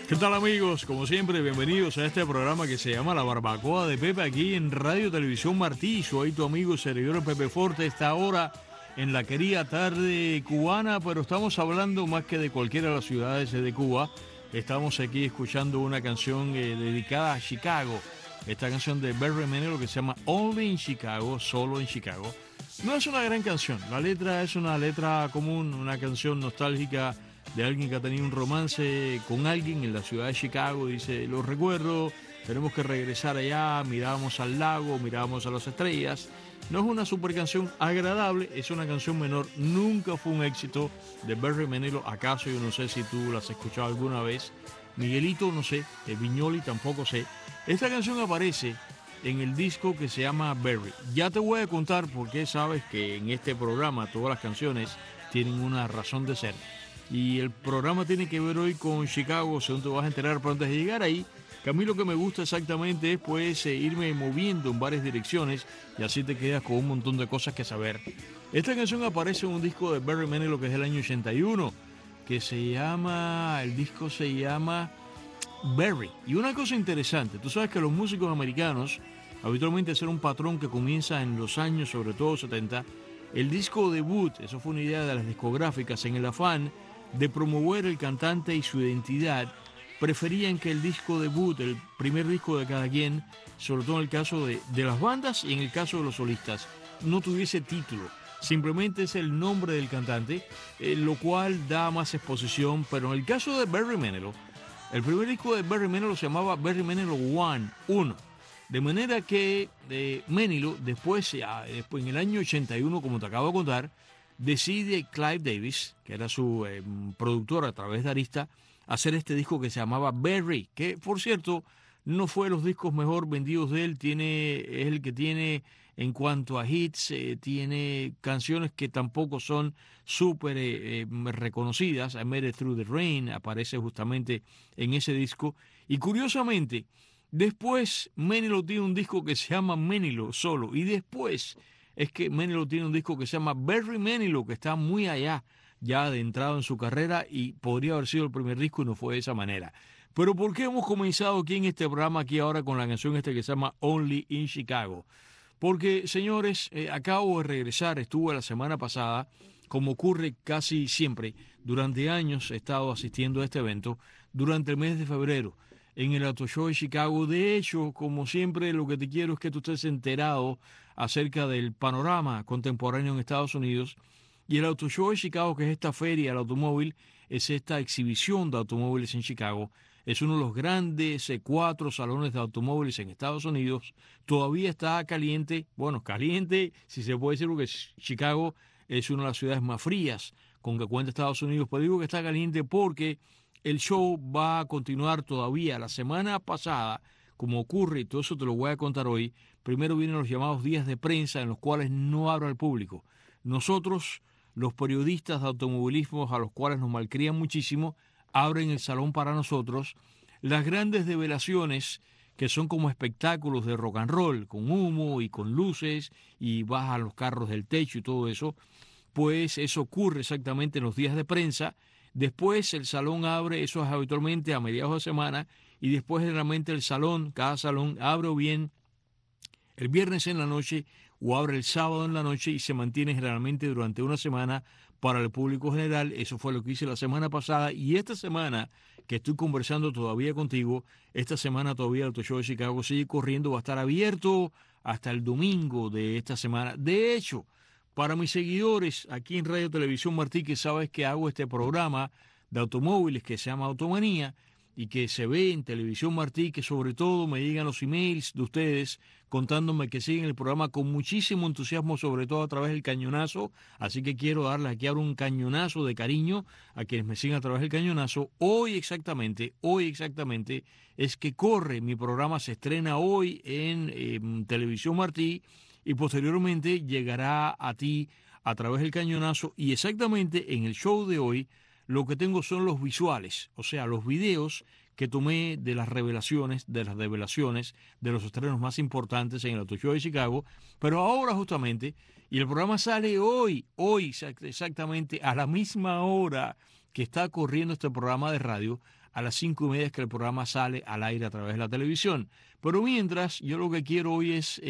¿Qué tal, amigos? Como siempre, bienvenidos a este programa que se llama La Barbacoa de Pepe aquí en Radio Televisión Martí. Soy tu amigo servidor Pepe Forte, esta hora en la querida tarde cubana, pero estamos hablando más que de cualquiera de las ciudades de Cuba. Estamos aquí escuchando una canción dedicada a Chicago. Esta canción de Barry Manilow que se llama Only in Chicago, solo en Chicago. No es una gran canción, la letra es una letra común, una canción nostálgica de alguien que ha tenido un romance con alguien en la ciudad de Chicago. Dice, lo recuerdo, tenemos que regresar allá, mirábamos al lago, mirábamos a las estrellas. No es una super canción agradable, es una canción menor, nunca fue un éxito de Barry Manilow. Acaso yo no sé si tú la has escuchado alguna vez. Miguelito no sé, Viñoli tampoco sé. Esta canción aparece en el disco que se llama Barry. Ya te voy a contar por qué sabes que en este programa todas las canciones tienen una razón de ser. Y el programa tiene que ver hoy con Chicago, según te vas a enterar. Pero antes de llegar ahí, que a mí lo que me gusta exactamente es pues irme moviendo en varias direcciones y así te quedas con un montón de cosas que saber. Esta canción aparece en un disco de Barry Manilow que es del año 81, que se llama, el disco se llama Barry. Y una cosa interesante, tú sabes que los músicos americanos habitualmente es un patrón que comienza en los años, sobre todo 70, el disco debut, eso fue una idea de las discográficas, en el afán de promover el cantante y su identidad, preferían que el disco debut, el primer disco de cada quien, sobre todo en el caso de las bandas y en el caso de los solistas, no tuviese título. Simplemente es el nombre del cantante, lo cual da más exposición. Pero en el caso de Barry Manilow, el primer disco de Barry Manilow se llamaba Barry Manilow 1. De manera que Manilow, después en el año 81, como te acabo de contar, decide Clive Davis, que era su productor a través de Arista, hacer este disco que se llamaba Barry, que por cierto no fue de los discos mejor vendidos de él. Es el que tiene, en cuanto a hits, tiene canciones que tampoco son súper reconocidas. I Made It Through the Rain aparece justamente en ese disco. Y curiosamente, después Manilow tiene un disco que se llama Manilow solo, y después es que Manilow tiene un disco que se llama Barry Manilow, que está muy allá, ya adentrado en su carrera, y podría haber sido el primer disco y no fue de esa manera. Pero ¿por qué hemos comenzado aquí en este programa, aquí ahora con la canción que se llama Only in Chicago? Porque, señores, acabo de regresar, estuve la semana pasada, como ocurre casi siempre, durante años he estado asistiendo a este evento, durante el mes de febrero, en el Auto Show de Chicago. De hecho, como siempre, lo que te quiero es que tú estés enterado acerca del panorama contemporáneo en Estados Unidos. Y el Auto Show de Chicago, que es esta feria del automóvil, es esta exhibición de automóviles en Chicago. Es uno de los grandes 4 salones de automóviles en Estados Unidos. Todavía está caliente, bueno, caliente si se puede decir, porque Chicago es una de las ciudades más frías con que cuenta Estados Unidos. Pero digo que está caliente porque el show va a continuar todavía. La semana pasada, como ocurre, y todo eso te lo voy a contar hoy, primero vienen los llamados días de prensa, en los cuales no abre al público. Nosotros, los periodistas de automovilismo, a los cuales nos malcrían muchísimo, abren el salón para nosotros. Las grandes develaciones, que son como espectáculos de rock and roll, con humo y con luces, y bajan los carros del techo y todo eso, pues eso ocurre exactamente en los días de prensa. Después el salón abre, eso es habitualmente a mediados de semana, y después generalmente el salón, cada salón abre o bien el viernes en la noche o abre el sábado en la noche, y se mantiene generalmente durante una semana para el público general. Eso fue lo que hice la semana pasada, y esta semana que estoy conversando todavía contigo, esta semana todavía el Auto Show de Chicago sigue corriendo, va a estar abierto hasta el domingo de esta semana. De hecho, para mis seguidores aquí en Radio Televisión Martí, que sabes que hago este programa de automóviles que se llama Automanía y que se ve en Televisión Martí, que sobre todo me llegan los emails de ustedes contándome que siguen el programa con muchísimo entusiasmo, sobre todo a través del cañonazo. Así que quiero darles aquí ahora un cañonazo de cariño a quienes me siguen a través del cañonazo. Hoy exactamente es que corre mi programa, se estrena hoy en Televisión Martí, y posteriormente llegará a ti a través del cañonazo. Y exactamente en el show de hoy lo que tengo son los visuales, o sea, los videos que tomé de las develaciones, de los estrenos más importantes en el Auto Show de Chicago. Pero ahora justamente, y el programa sale hoy exactamente a la misma hora que está corriendo este programa de radio, a las 5:30 es que el programa sale al aire a través de la televisión. Pero mientras, yo lo que quiero hoy es,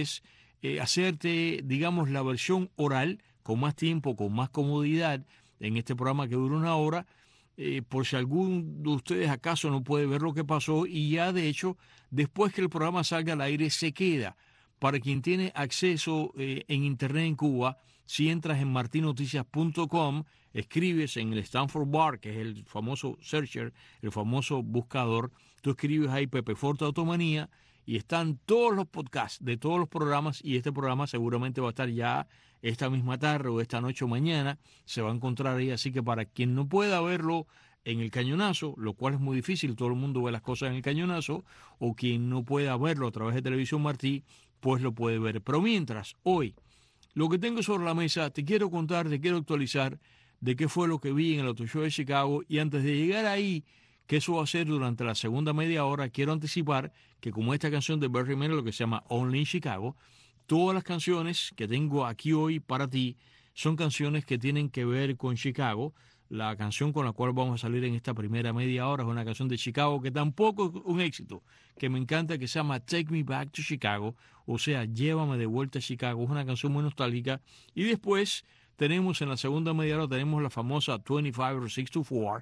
hacerte, digamos, la versión oral, con más tiempo, con más comodidad, en este programa que dura 1 hora, por si algún de ustedes acaso no puede ver lo que pasó, y ya de hecho, después que el programa salga al aire, se queda. Para quien tiene acceso en internet en Cuba, si entras en martinoticias.com, escribes en el Stanford Bar, que es el famoso searcher, el famoso buscador, tú escribes ahí Pepe Forte Automanía y están todos los podcasts de todos los programas, y este programa seguramente va a estar ya esta misma tarde o esta noche o mañana, se va a encontrar ahí. Así que para quien no pueda verlo en el cañonazo, lo cual es muy difícil, todo el mundo ve las cosas en el cañonazo, o quien no pueda verlo a través de Televisión Martí, pues lo puede ver. Pero mientras, hoy, lo que tengo sobre la mesa, te quiero contar, te quiero actualizar de qué fue lo que vi en el Auto Show de Chicago, y antes de llegar ahí, que eso va a ser durante la segunda media hora, quiero anticipar que como esta canción de Barry Manilow, que se llama Only in Chicago, todas las canciones que tengo aquí hoy para ti son canciones que tienen que ver con Chicago. La canción con la cual vamos a salir en esta primera media hora es una canción de Chicago que tampoco es un éxito, que me encanta, que se llama Take Me Back to Chicago, o sea, Llévame de vuelta a Chicago. Es una canción muy nostálgica. Y después tenemos en la segunda media hora, tenemos la famosa 25 or 6 to 4,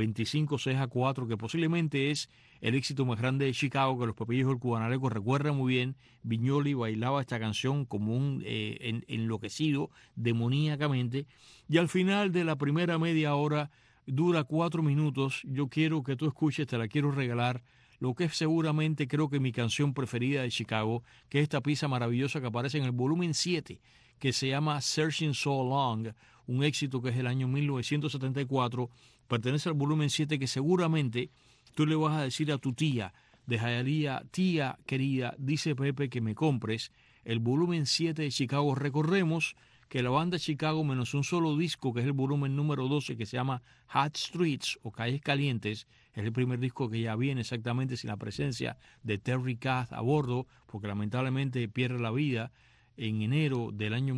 25-6-4, que posiblemente es el éxito más grande de Chicago, que los papillos del Cubanaleco recuerdan muy bien. Viñoli bailaba esta canción como un enloquecido, demoníacamente. Y al final de la primera media hora, dura 4 minutos, yo quiero que tú escuches, te la quiero regalar, lo que es seguramente creo que mi canción preferida de Chicago, que es esta pieza maravillosa que aparece en el volumen 7, que se llama Searching So Long, un éxito que es del año 1974, pertenece al volumen 7, que seguramente tú le vas a decir a tu tía de Hialeah: tía querida, dice Pepe que me compres el volumen 7 de Chicago. Recordemos que la banda Chicago, menos un solo disco, que es el volumen número 12, que se llama Hot Streets o Calles Calientes, es el primer disco que ya viene exactamente sin la presencia de Terry Kath a bordo, porque lamentablemente pierde la vida en enero del año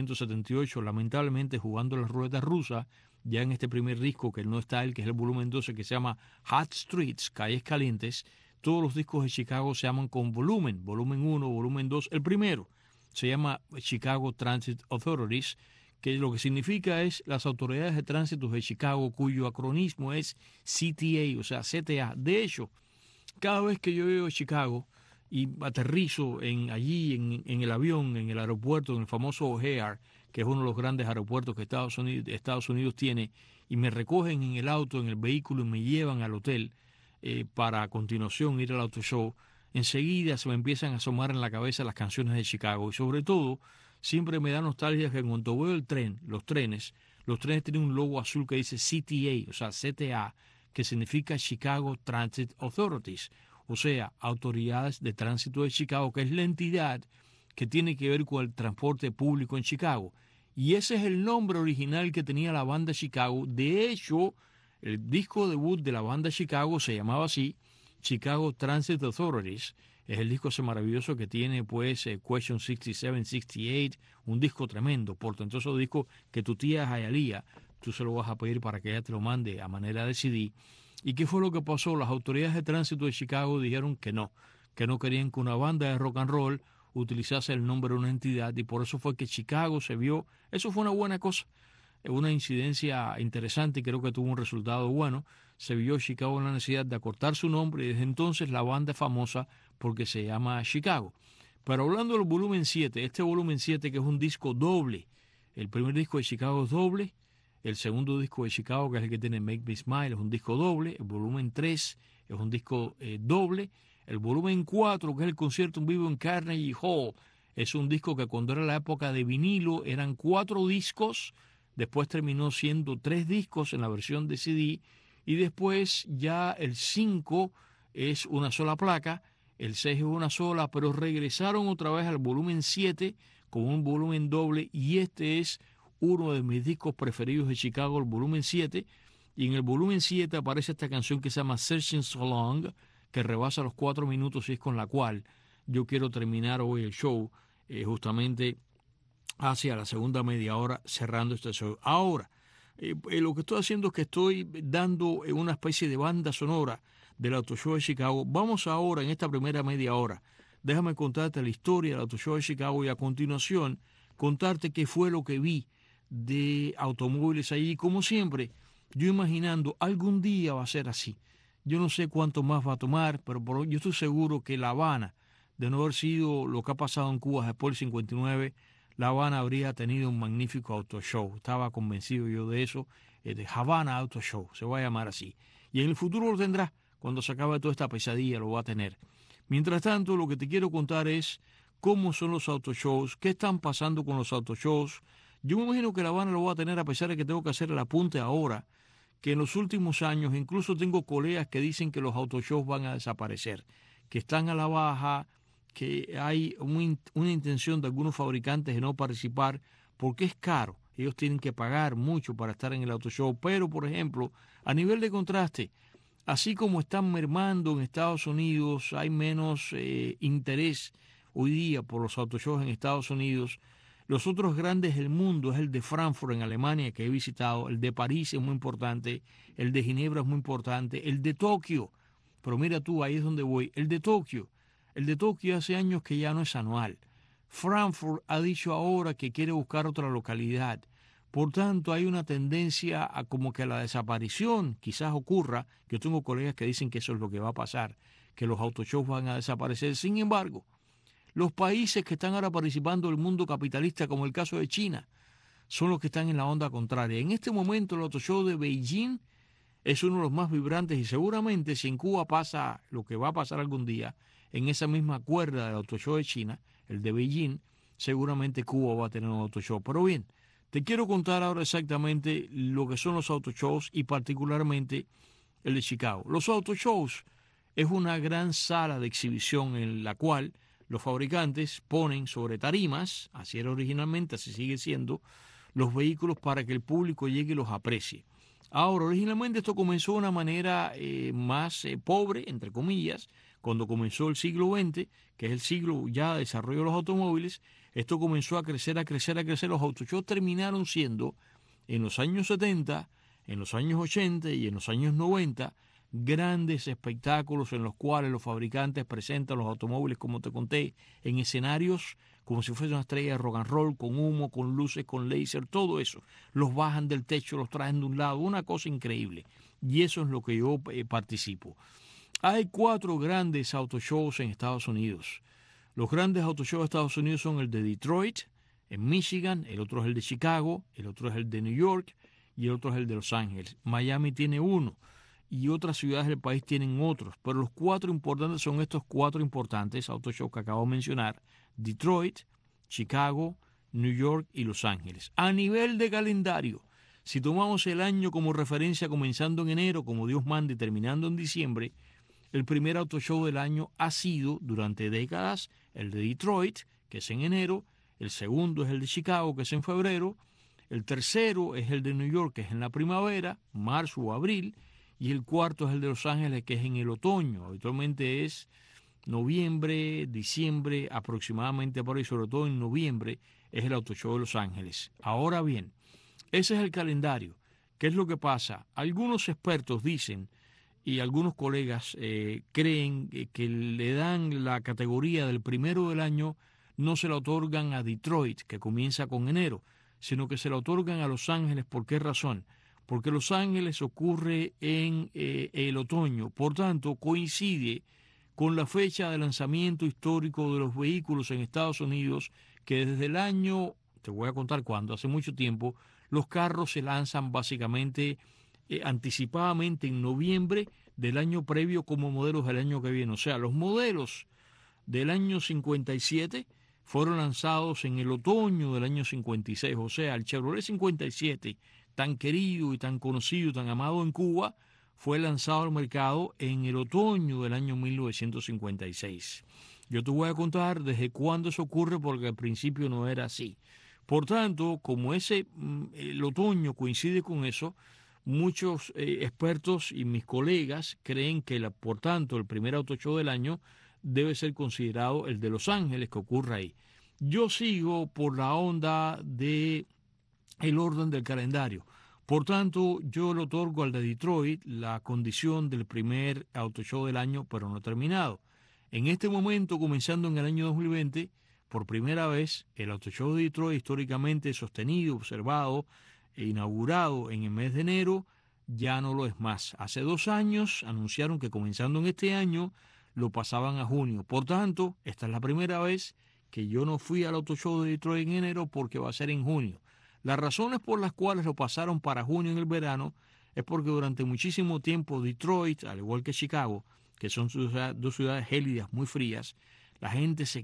1978, lamentablemente jugando las ruletas rusas. Ya en este primer disco, que no está él, que es el volumen 12, que se llama Hot Streets, Calles Calientes, todos los discos de Chicago se llaman con volumen 1, volumen 2. El primero se llama Chicago Transit Authorities, que lo que significa es las autoridades de tránsito de Chicago, cuyo acronismo es CTA, o sea, CTA. De hecho, cada vez que yo llego a Chicago y aterrizo allí en el avión, en el aeropuerto, en el famoso O'Hare, que es uno de los grandes aeropuertos que Estados Unidos tiene, y me recogen en el auto, en el vehículo, y me llevan al hotel para a continuación ir al Auto Show, enseguida se me empiezan a asomar en la cabeza las canciones de Chicago. Y sobre todo, siempre me da nostalgia que cuando veo el tren, los trenes tienen un logo azul que dice CTA, o sea, CTA, que significa Chicago Transit Authorities, o sea, Autoridades de Tránsito de Chicago, que es la entidad que tiene que ver con el transporte público en Chicago. Y ese es el nombre original que tenía la banda Chicago. De hecho, el disco debut de la banda Chicago se llamaba así, Chicago Transit Authorities. Es el disco ese maravilloso que tiene, pues, Question 67, 68, un disco tremendo, portentoso disco que tu tía Hialeah, tú se lo vas a pedir para que ella te lo mande a manera de CD. ¿Y qué fue lo que pasó? Las autoridades de tránsito de Chicago dijeron que no querían que una banda de rock and roll utilizase el nombre de una entidad, y por eso fue que Chicago se vio. Eso fue una buena cosa, una incidencia interesante, y creo que tuvo un resultado bueno. Se vio Chicago en la necesidad de acortar su nombre, y desde entonces la banda es famosa porque se llama Chicago. Pero hablando del volumen 7, este volumen 7, que es un disco doble, el primer disco de Chicago es doble, el segundo disco de Chicago, que es el que tiene Make Me Smile, es un disco doble, el volumen 3 es un disco doble, el volumen 4, que es el concierto en vivo en Carnegie Hall, es un disco que cuando era la época de vinilo eran 4 discos, después terminó siendo 3 discos en la versión de CD, y después ya el 5 es una sola placa, el 6 es una sola, pero regresaron otra vez al volumen 7 con un volumen doble, y este es uno de mis discos preferidos de Chicago, el volumen 7, y en el volumen 7 aparece esta canción que se llama Searching So Long, que rebasa los 4 minutos, y es con la cual yo quiero terminar hoy el show, justamente hacia la segunda media hora, cerrando este show. Ahora, Lo que estoy haciendo es que estoy dando una especie de banda sonora del Auto Show de Chicago. Vamos ahora, en esta primera media hora, déjame contarte la historia del Auto Show de Chicago y a continuación contarte qué fue lo que vi de automóviles allí. Como siempre, yo imaginando, algún día va a ser así. Yo no sé cuánto más va a tomar, pero yo estoy seguro que La Habana, de no haber sido lo que ha pasado en Cuba después del 59, La Habana habría tenido un magnífico auto show. Estaba convencido yo de eso, de Havana Auto Show, se va a llamar así. Y en el futuro lo tendrá, cuando se acabe toda esta pesadilla lo va a tener. Mientras tanto, lo que te quiero contar es cómo son los auto shows, qué están pasando con los auto shows. Yo me imagino que La Habana lo va a tener a pesar de que tengo que hacer el apunte ahora, que en los últimos años incluso tengo colegas que dicen que los auto shows van a desaparecer, que están a la baja, que hay una intención de algunos fabricantes de no participar porque es caro. Ellos tienen que pagar mucho para estar en el auto show. Pero, por ejemplo, a nivel de contraste, así como están mermando en Estados Unidos, hay menos interés hoy día por los auto shows en Estados Unidos. Los otros grandes del mundo es el de Frankfurt en Alemania, que he visitado, el de París es muy importante, el de Ginebra es muy importante, el de Tokio, pero mira tú, ahí es donde voy, el de Tokio. El de Tokio hace años que ya no es anual. Frankfurt ha dicho ahora que quiere buscar otra localidad. Por tanto, hay una tendencia a como que la desaparición quizás ocurra. Yo tengo colegas que dicen que eso es lo que va a pasar, que los autoshows van a desaparecer. Sin embargo, los países que están ahora participando del mundo capitalista, como el caso de China, son los que están en la onda contraria. En este momento el autoshow de Beijing es uno de los más vibrantes y seguramente si en Cuba pasa lo que va a pasar algún día, en esa misma cuerda del auto show de China, el de Beijing, seguramente Cuba va a tener un auto show. Pero bien, te quiero contar ahora exactamente lo que son los auto shows y particularmente el de Chicago. Los auto shows es una gran sala de exhibición en la cual los fabricantes ponen sobre tarimas, así era originalmente, así sigue siendo, los vehículos para que el público llegue y los aprecie. Ahora, originalmente esto comenzó de una manera más pobre, entre comillas, cuando comenzó el siglo XX, que es el siglo ya de desarrollo de los automóviles. Esto comenzó a crecer, a crecer, a crecer. Los autoshows terminaron siendo, en los años 70, en los años 80 y en los años 90, grandes espectáculos en los cuales los fabricantes presentan los automóviles, como te conté, en escenarios como si fuese una estrella de rock and roll, con humo, con luces, con láser, todo eso. Los bajan del techo, los traen de un lado, una cosa increíble. Y eso es lo que yo participo. Hay 4 grandes autoshows en Estados Unidos. Los grandes autoshows de Estados Unidos son el de Detroit, en Michigan, el otro es el de Chicago, el otro es el de New York y el otro es el de Los Ángeles. Miami tiene uno y otras ciudades del país tienen otros, pero los 4 importantes son estos 4 importantes autoshows que acabo de mencionar: Detroit, Chicago, New York y Los Ángeles. A nivel de calendario, si tomamos el año como referencia comenzando en enero, como Dios manda, y terminando en diciembre, el primer auto show del año ha sido, durante décadas, el de Detroit, que es en enero. El segundo es el de Chicago, que es en febrero. El tercero es el de New York, que es en la primavera, marzo o abril. Y el cuarto es el de Los Ángeles, que es en el otoño. Habitualmente es noviembre, diciembre, aproximadamente por ahí, sobre todo en noviembre, es el auto show de Los Ángeles. Ahora bien, ese es el calendario. ¿Qué es lo que pasa? Algunos expertos dicen, y algunos colegas creen que le dan la categoría del primero del año, no se la otorgan a Detroit, que comienza con enero, sino que se la otorgan a Los Ángeles. ¿Por qué razón? Porque Los Ángeles ocurre en el otoño, por tanto coincide con la fecha de lanzamiento histórico de los vehículos en Estados Unidos, que desde el año, te voy a contar cuándo, hace mucho tiempo, los carros se lanzan básicamente anticipadamente en noviembre del año previo como modelos del año que viene. O sea, los modelos del año 57 fueron lanzados en el otoño del año 56. O sea, el Chevrolet 57, tan querido y tan conocido y tan amado en Cuba, fue lanzado al mercado en el otoño del año 1956. Yo te voy a contar desde cuándo eso ocurre, porque al principio no era así. Por tanto, como el otoño coincide con eso, muchos expertos y mis colegas creen que, por tanto, el primer auto show del año debe ser considerado el de Los Ángeles, que ocurre ahí. Yo sigo por la onda de el orden del calendario. Por tanto, yo le otorgo al de Detroit la condición del primer auto show del año, pero no terminado. En este momento, comenzando en el año 2020, por primera vez, el auto show de Detroit, históricamente sostenido, observado e inaugurado en el mes de enero, ya no lo es más. Hace 2 años anunciaron que comenzando en este año lo pasaban a junio. Por tanto, esta es la primera vez que yo no fui al auto show de Detroit en enero porque va a ser en junio. Las razones por las cuales lo pasaron para junio en el verano es porque durante muchísimo tiempo Detroit, al igual que Chicago, que son dos ciudades gélidas muy frías, la gente se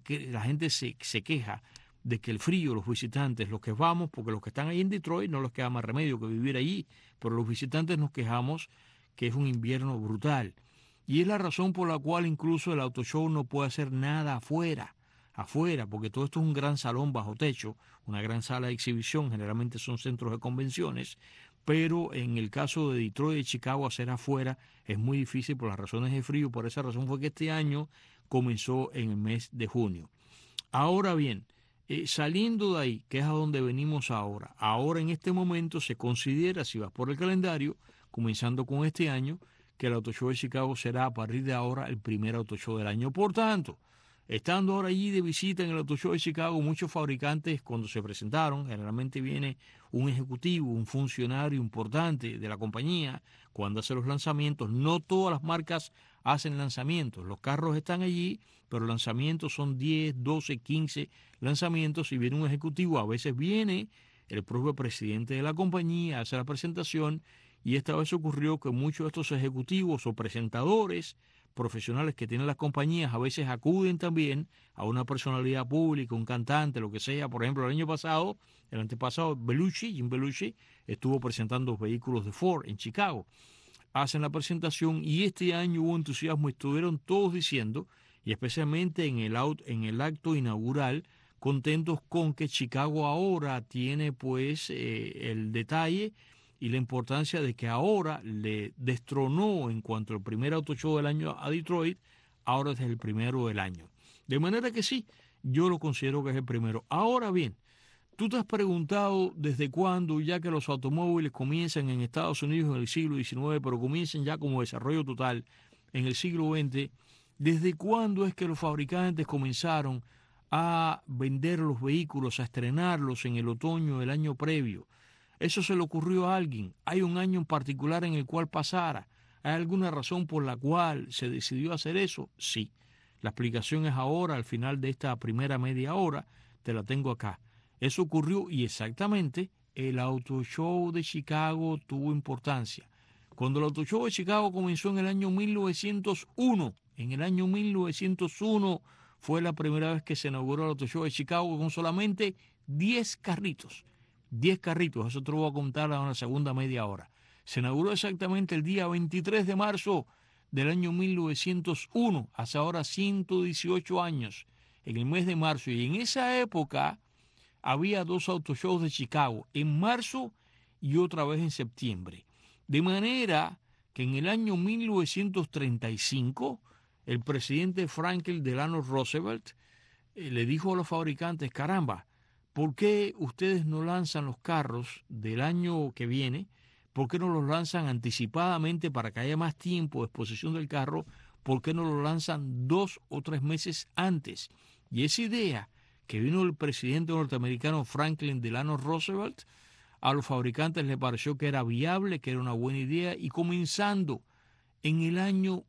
queja de que el frío, los visitantes, los que vamos, porque los que están ahí en Detroit no les queda más remedio que vivir allí, pero los visitantes nos quejamos que es un invierno brutal. Y es la razón por la cual incluso el auto show no puede hacer nada afuera, porque todo esto es un gran salón bajo techo, una gran sala de exhibición, generalmente son centros de convenciones, pero en el caso de Detroit y Chicago hacer afuera es muy difícil por las razones de frío. Por esa razón fue que este año comenzó en el mes de junio. Ahora bien, saliendo de ahí, que es a donde venimos ahora en este momento se considera, si vas por el calendario, comenzando con este año, que el Auto Show de Chicago será a partir de ahora el primer Auto Show del año. Por tanto, estando ahora allí de visita en el Auto Show de Chicago, muchos fabricantes cuando se presentaron, generalmente viene un ejecutivo, un funcionario importante de la compañía cuando hace los lanzamientos. No todas las marcas hacen lanzamientos, los carros están allí, pero los lanzamientos son 10, 12, 15 lanzamientos y viene un ejecutivo, a veces viene el propio presidente de la compañía, hace la presentación y esta vez ocurrió que muchos de estos ejecutivos o presentadores profesionales que tienen las compañías a veces acuden también a una personalidad pública, un cantante, lo que sea. Por ejemplo, el antepasado, Jim Belushi, estuvo presentando los vehículos de Ford en Chicago. Hacen la presentación y este año hubo entusiasmo, estuvieron todos diciendo, y especialmente en el acto inaugural, contentos con que Chicago ahora tiene pues el detalle y la importancia de que ahora le destronó en cuanto al primer auto show del año a Detroit, ahora es el primero del año. De manera que sí, yo lo considero que es el primero. Ahora bien, tú te has preguntado desde cuándo, ya que los automóviles comienzan en Estados Unidos en el siglo XIX, pero comienzan ya como desarrollo total en el siglo XX, ¿desde cuándo es que los fabricantes comenzaron a vender los vehículos, a estrenarlos en el otoño del año previo? Eso se le ocurrió a alguien. ¿Hay un año en particular en el cual pasara? ¿Hay alguna razón por la cual se decidió hacer eso? Sí. La explicación es ahora, al final de esta primera media hora, te la tengo acá. Eso ocurrió y exactamente el Auto Show de Chicago tuvo importancia. Cuando el Auto Show de Chicago comenzó en el año 1901, fue la primera vez que se inauguró el Auto Show de Chicago con solamente 10 carritos. 10 carritos, eso te lo voy a contar en la segunda media hora. Se inauguró exactamente el día 23 de marzo del año 1901, hace ahora 118 años, en el mes de marzo. Y en esa época había 2 autoshows de Chicago, en marzo y otra vez en septiembre. De manera que en el año 1935, el presidente Franklin Delano Roosevelt le dijo a los fabricantes, caramba, ¿por qué ustedes no lanzan los carros del año que viene? ¿Por qué no los lanzan anticipadamente para que haya más tiempo de exposición del carro? ¿Por qué no los lanzan 2 o 3 meses antes? Y esa idea que vino el presidente norteamericano Franklin Delano Roosevelt, a los fabricantes les pareció que era viable, que era una buena idea, y comenzando en el año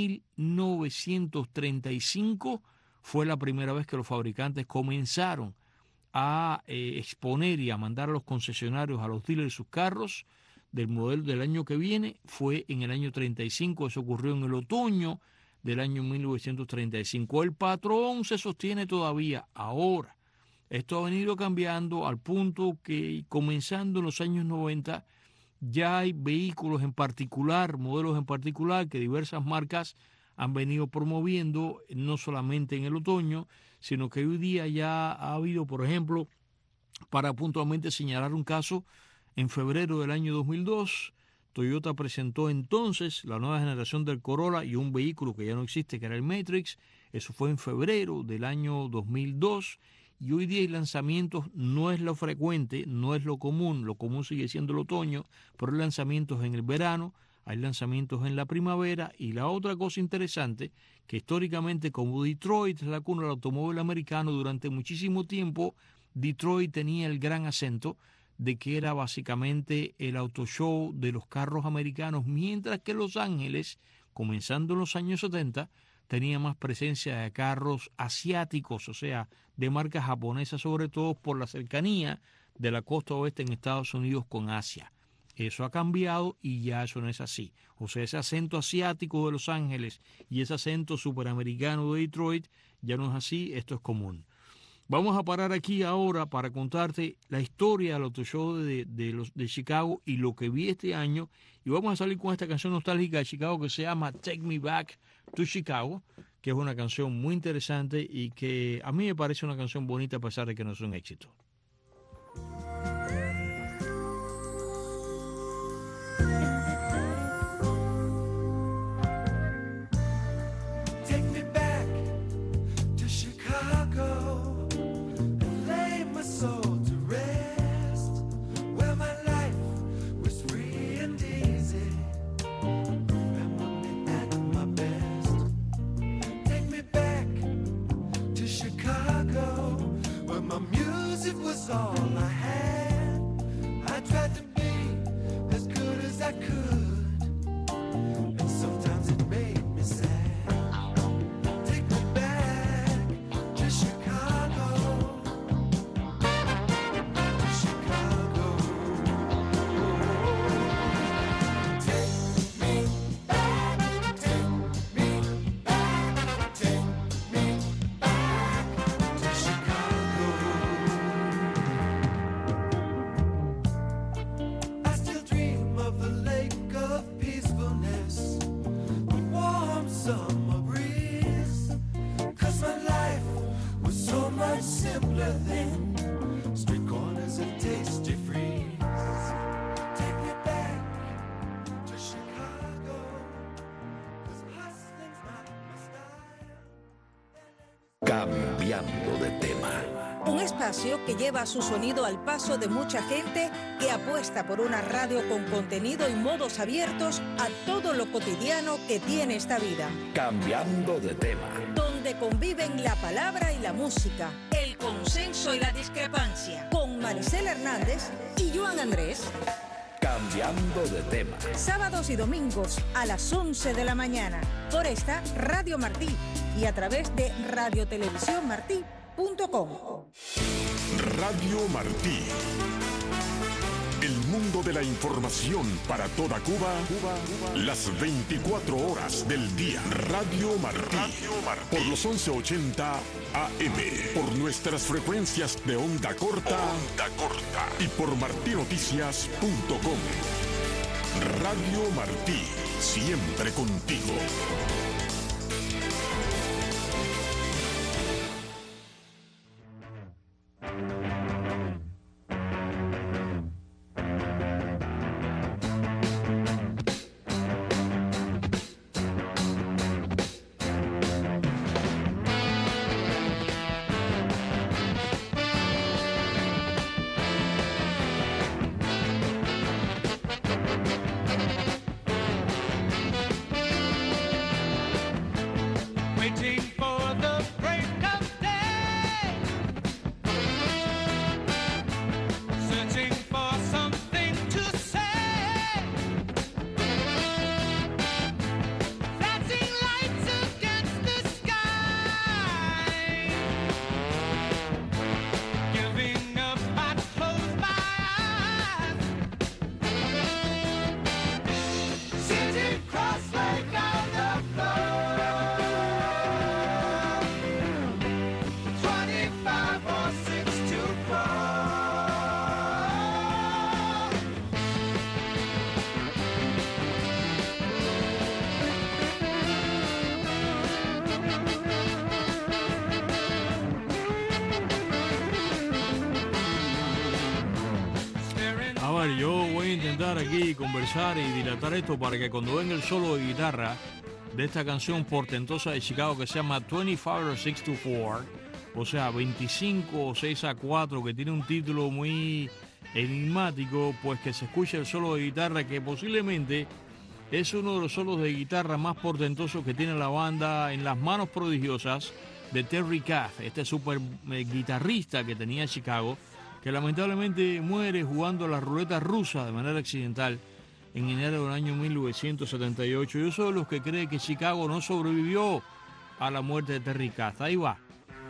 1935 fue la primera vez que los fabricantes comenzaron a exponer y a mandar a los concesionarios, a los dealers sus carros del modelo del año que viene. Fue en el año 35, eso ocurrió en el otoño del año 1935. El patrón se sostiene todavía ahora. Esto ha venido cambiando al punto que comenzando en los años 90 ya hay vehículos en particular, modelos en particular que diversas marcas han venido promoviendo, no solamente en el otoño, sino que hoy día ya ha habido, por ejemplo, para puntualmente señalar un caso, en febrero del año 2002, Toyota presentó entonces la nueva generación del Corolla y un vehículo que ya no existe, que era el Matrix. Eso fue en febrero del año 2002. y hoy día hay lanzamientos, no es lo frecuente, no es lo común sigue siendo el otoño, pero hay lanzamientos en el verano, hay lanzamientos en la primavera. Y la otra cosa interesante, que históricamente, como Detroit es la cuna del automóvil americano, durante muchísimo tiempo Detroit tenía el gran acento de que era básicamente el autoshow de los carros americanos, mientras que Los Ángeles, comenzando en los años 70, tenía más presencia de carros asiáticos, o sea, de marca japonesa, sobre todo por la cercanía de la costa oeste en Estados Unidos con Asia. Eso ha cambiado y ya eso no es así. O sea, ese acento asiático de Los Ángeles y ese acento superamericano de Detroit ya no es así, esto es común. Vamos a parar aquí ahora para contarte la historia del auto show de Chicago y lo que vi este año. Y vamos a salir con esta canción nostálgica de Chicago que se llama Take Me Back to Chicago, que es una canción muy interesante y que a mí me parece una canción bonita a pesar de que no es un éxito. All I had, I tried to be as good as I could, and sometimes it made me sad. Take me back to Chicago, to Chicago. Take me back, take me back, take me back to Chicago. Summer breeze, 'cause my life was so much simpler then. Street corners and tasty freeze. Take me back to Chicago, 'cause hustling's not my style. Cambiando de tema. Un espacio que lleva su sonido al paso de mucha gente que apuesta por una radio con contenido y modos abiertos a todo lo cotidiano que tiene esta vida. Cambiando de tema. Donde conviven la palabra y la música, el consenso y la discrepancia. Con Maricela Hernández y Joan Andrés. Cambiando de tema. Sábados y domingos a las 11 de la mañana. Por esta Radio Martí y a través de radiotelevisiónmartí.com. Radio Martí. El mundo de la información para toda Cuba, las 24 horas del día. Radio Martí. Por los 1180 AM. Por nuestras frecuencias de onda corta. Y por martinoticias.com. Radio Martí. Siempre contigo. Yo voy a intentar aquí conversar y dilatar esto para que cuando venga el solo de guitarra de esta canción portentosa de Chicago que se llama 25 or 6 to 4, o sea, 25 o 6/4, que tiene un título muy enigmático, pues que se escucha el solo de guitarra, que posiblemente es uno de los solos de guitarra más portentosos que tiene la banda, en las manos prodigiosas de Terry Kath, este super guitarrista que tenía Chicago, que lamentablemente muere jugando a la ruleta rusa de manera accidental en enero del año 1978. Yo soy de los que cree que Chicago no sobrevivió a la muerte de Terry Kath. Ahí va.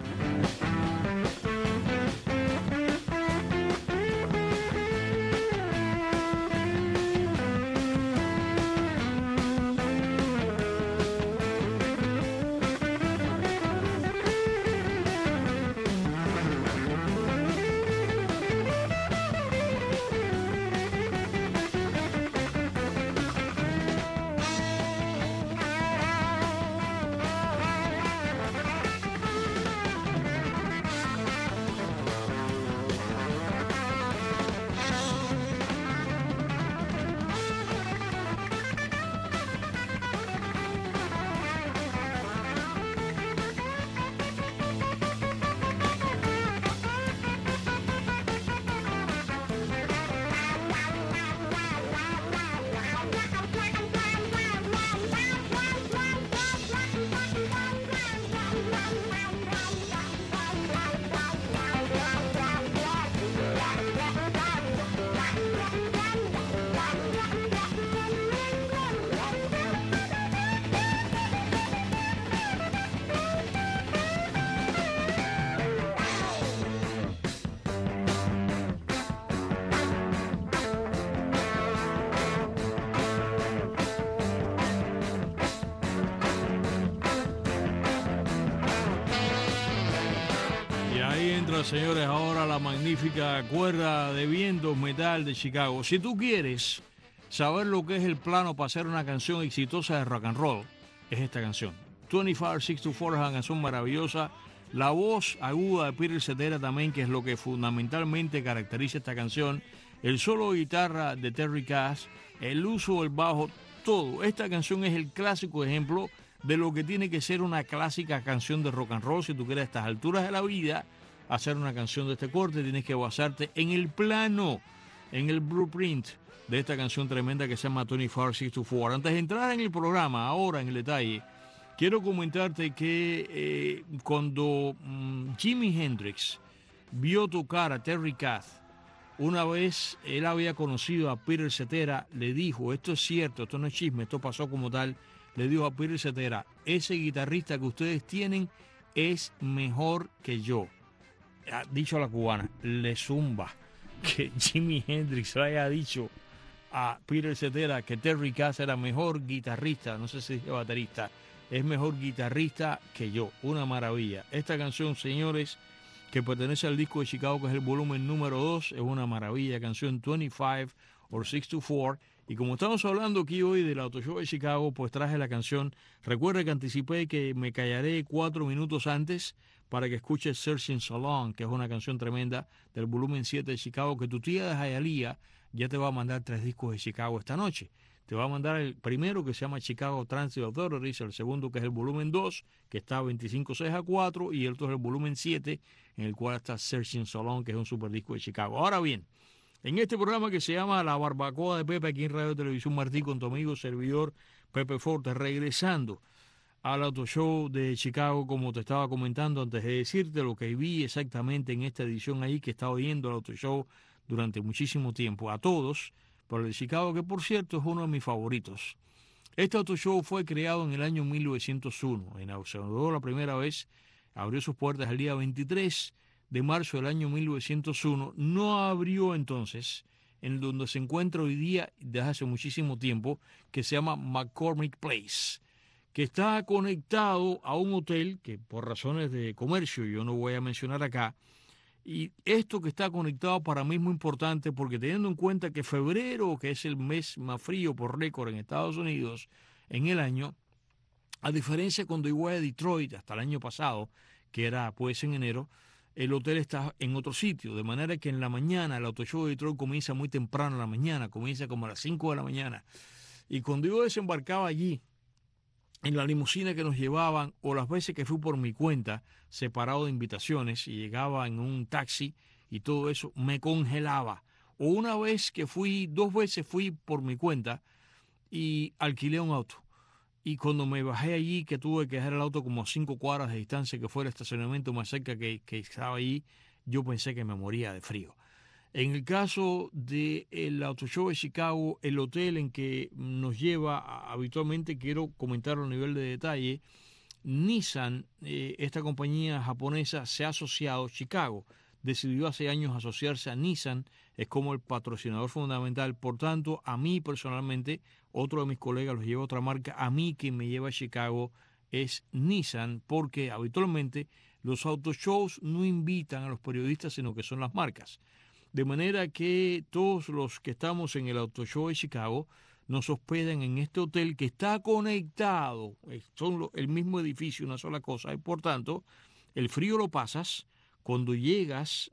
Señores, ahora la magnífica cuerda de vientos metal de Chicago. Si tú quieres saber lo que es el plano para hacer una canción exitosa de rock and roll, es esta canción. 25-624 es una canción maravillosa. La voz aguda de Peter Cetera también, que es lo que fundamentalmente caracteriza esta canción. El solo de guitarra de Terry Kath, el uso del bajo, todo. Esta canción es el clásico ejemplo de lo que tiene que ser una clásica canción de rock and roll. Si tú quieres a estas alturas de la vida hacer una canción de este corte, tienes que basarte en el plano, en el blueprint de esta canción tremenda que se llama 25-624. Antes de entrar en el programa, ahora en el detalle, quiero comentarte que cuando Jimi Hendrix vio tocar a Terry Kath, una vez él había conocido a Peter Cetera, le dijo, esto es cierto, esto no es chisme, esto pasó como tal, le dijo a Peter Cetera, ese guitarrista que ustedes tienen es mejor que yo. Ha dicho a la cubana, le zumba que Jimi Hendrix le haya dicho a Peter Cetera que Terry Kath era mejor guitarrista, no sé si es baterista, es mejor guitarrista que yo. Una maravilla. Esta canción, señores, que pertenece al disco de Chicago, que es el volumen número 2, es una maravilla, canción 25 or 624. Y como estamos hablando aquí hoy del Auto Show de Chicago, pues traje la canción. Recuerda que anticipé que me callaré 4 minutos antes para que escuches Searching So Long, que es una canción tremenda del volumen 7 de Chicago, que tu tía de Hialeah ya te va a mandar 3 discos de Chicago esta noche. Te va a mandar el primero, que se llama Chicago Transit Authorities, el segundo, que es el volumen 2, que está 25-6/4, y el otro es el volumen 7, en el cual está Searching So Long, que es un super disco de Chicago. Ahora bien, en este programa que se llama La Barbacoa de Pepe, aquí en Radio Televisión Martí, con tu amigo servidor Pepe Forte, regresando al Auto Show de Chicago, como te estaba comentando antes de decirte lo que vi exactamente en esta edición ahí, que he estado oyendo el Auto Show durante muchísimo tiempo, a todos, por el de Chicago, que por cierto es uno de mis favoritos. Este Auto Show fue creado en el año 1901, inauguró la primera vez, abrió sus puertas el día 23 de marzo del año 1901, no abrió entonces en donde se encuentra hoy día desde hace muchísimo tiempo, que se llama McCormick Place, que está conectado a un hotel que por razones de comercio yo no voy a mencionar acá, y esto que está conectado para mí es muy importante porque teniendo en cuenta que febrero, que es el mes más frío por récord en Estados Unidos en el año, a diferencia cuando yo voy a Detroit hasta el año pasado, que era pues en enero, el hotel está en otro sitio, de manera que en la mañana el Auto Show de Detroit comienza muy temprano en la mañana, comienza como a las 5 de la mañana, y cuando yo desembarcaba allí, en la limusina que nos llevaban, o las veces que fui por mi cuenta, separado de invitaciones, y llegaba en un taxi y todo eso, me congelaba. O una vez que fui, 2 veces fui por mi cuenta y alquilé un auto. Y cuando me bajé allí, que tuve que dejar el auto como a 5 cuadras de distancia, que fue el estacionamiento más cerca que estaba allí, yo pensé que me moría de frío. En el caso del Auto Show de Chicago, el hotel en que nos lleva habitualmente, quiero comentarlo a nivel de detalle, Nissan, esta compañía japonesa, se ha asociado, Chicago decidió hace años asociarse a Nissan, es como el patrocinador fundamental. Por tanto, a mí personalmente, otro de mis colegas los lleva a otra marca, a mí quien me lleva a Chicago es Nissan, porque habitualmente los auto shows no invitan a los periodistas, sino que son las marcas. De manera que todos los que estamos en el Auto Show de Chicago nos hospedan en este hotel que está conectado, son el mismo edificio, una sola cosa, y por tanto, el frío lo pasas. Cuando llegas,